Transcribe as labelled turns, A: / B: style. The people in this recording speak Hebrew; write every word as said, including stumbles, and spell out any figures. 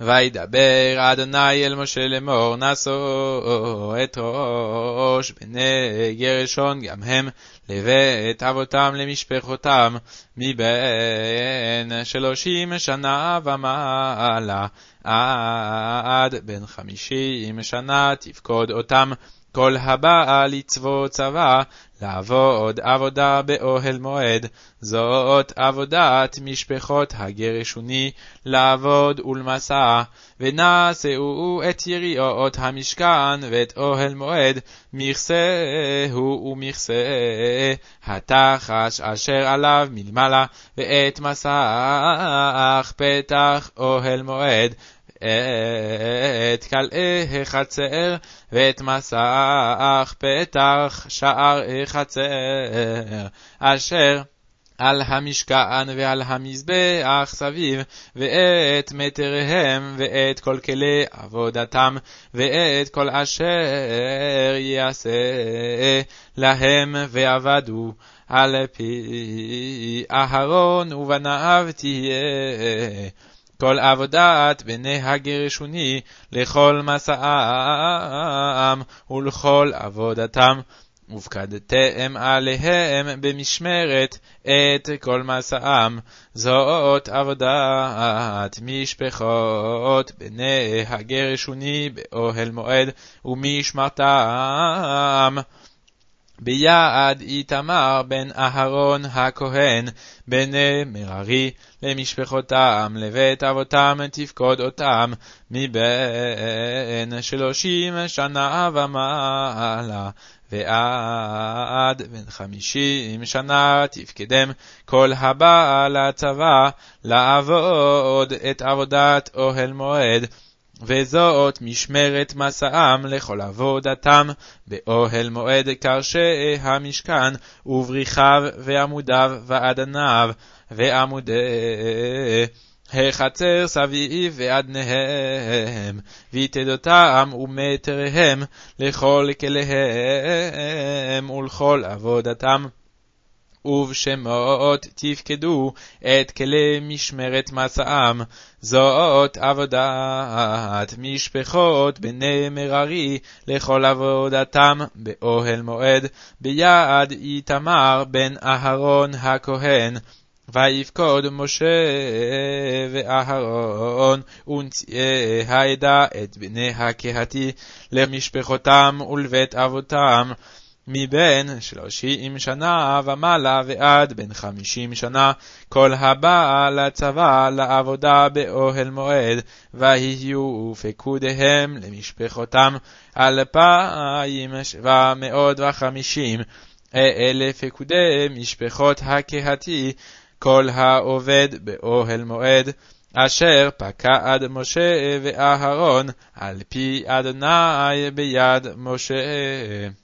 A: וידבר אדוני אל משה לאמור, נשאו את ראש בני גרשון גם הם לבית אבותם למשפחותם מבין שלושים שנה ומעלה עד בן חמישים שנה תפקוד אותם כל הבא לצבוא צבא לעבוד עבודה באוהל מועד. זאת עבודת משפחות הגרשוני לעבוד ולמסע. ונשאו את יריעות המשכן ואת אוהל מועד מכסהו ומכסה התחש אשר עליו מלמעלה ואת מסך פתח אוהל מועד את כלאי החצר ואת מסך פתח שער החצר אשר על המשכן ועל המזבח סביב ואת מטריהם ואת כל כלי עבודתם ואת כל אשר יעשה להם ועבדו על פי אהרון ובניו תהיה כל עבודת בני הגרשוני לכל מסעם ולכל עבודתם ופקדתם עליהם במשמרת את כל מסעם. זאת עבודת משפחות בני הגרשוני באוהל מועד ומשמרתם ביד איתמר בן אהרון הכהן בני מררי למשפחותם לבית אבותם תפקוד אותם מבין שלושים שנה ומעלה ועד בן חמישים שנה תפקדם כל הבא לצבא לעבוד את עבודת אוהל מועד. וזאת משמרת מסעם לכל עבודתם באוהל מועד קרשי המשכן ובריחיו ועמודיו ואדניו ועמודי החצר סביב ואדניהם ויתדותם ומטריהם לכל כליהם ולכל עבודתם. ובשמות תפקדו את כלי משמרת מסעם. זאת עבודת משפחות בני מררי לכל עבודתם באוהל מועד ביד איתמר בן אהרון הכהן. ויפקוד משה ואהרון ונשיאי העדה את בני הקהתי למשפחותם ולבית אבותם מבין שלושים שנה ומעלה ועד בן חמישים שנה כל הבא לצבא לעבודה באוהל מועד. ויהיו פקודיהם למשפחותם אלפיים שבע מאות וחמישים. אלה פקודי משפחות הקהתי כל העובד באוהל מועד אשר פקד משה ואהרון על פי אדוני ביד משה.